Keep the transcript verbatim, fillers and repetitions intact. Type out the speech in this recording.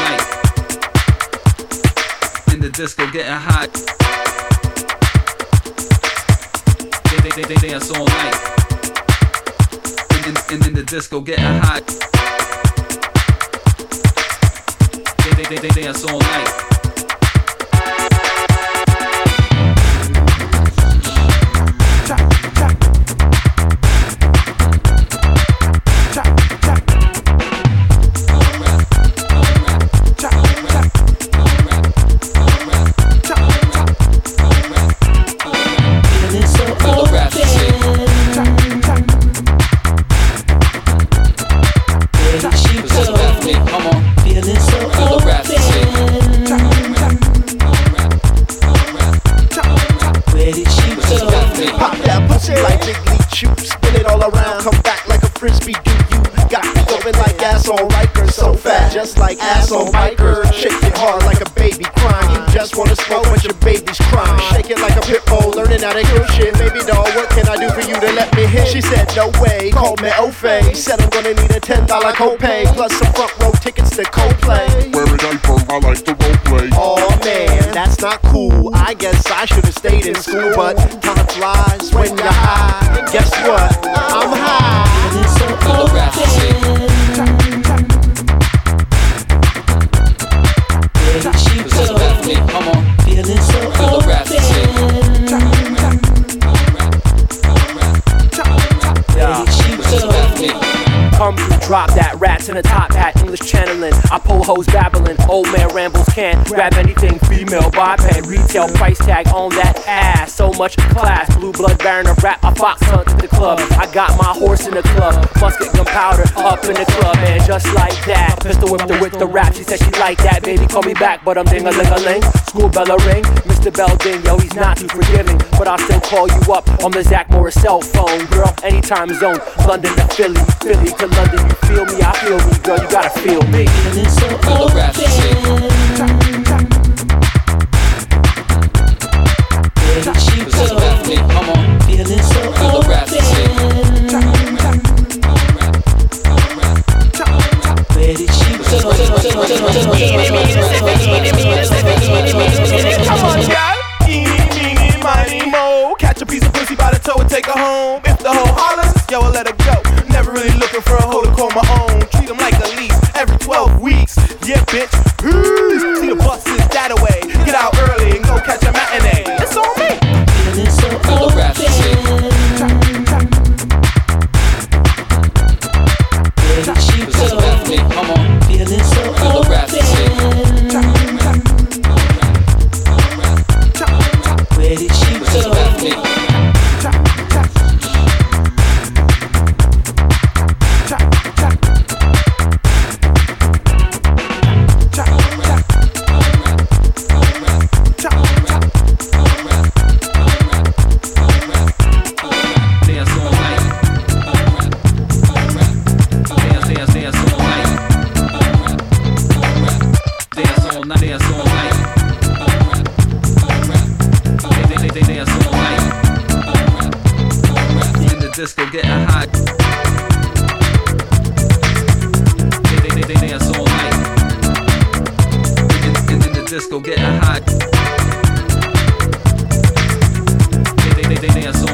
night. In the disco getting hot. They, they, they, they dance all night. In, in, in, in the disco getting hot. They, they, they, they dance all night. Just like asshole biker, shake it hard like a baby crying. You just wanna smoke, but your baby's crying. Shake it like a pit bull, learning how to kill shit. Baby doll, what can I do for you to let me hit? She said no way, called me Ofe. Said I'm gonna need a ten dollar copay plus some front row tickets to Coldplay. Wear a diaper, I like to role play. Oh man, that's not cool. I guess I should've stayed in school, but time flies when you're high. And guess what? I'm high. Come on, feeling so Come through, drop that, rats in a top hat, English channeling. I pull hoes babbling, old man rambles can't grab anything. Female biped, retail price tag on that ass. So much class, blue blood baron of rap. I fox hunt to the club. I got my horse in the club, musket gunpowder up in the club, and just like that, pistol whipped her with the rap. She said she like that, baby call me back, but I'm ding a ling a ling. School bell a ring, Mister Belding, yo he's not too forgiving, but I'll still call you up on the Zach Morris cell phone, girl. Anytime zone, London to Philly, Philly to London. You feel me, I feel me, girl. You gotta feel me. Feeling so open. Where did she go? Come on. Feeling so open. Where did she go? Come on, y'all. Eeny, meeny, miny, mo. Catch a piece of pussy by the toe and take her home. If the hoe hollers, yo, I'll let her go. Never really looking for a hoe to call my own. Treat them like a lease every twelve weeks. Yeah, bitch. Peace. See the bus is that away. Get out early and go catch a matinee. It's on me. Feeling so open. Where did she go? Come on. Feeling so open. Where did she go? Disco getting hot. They, they, they, they dance all night. In, in, in the disco getting hot. They, they, they, they dance all night.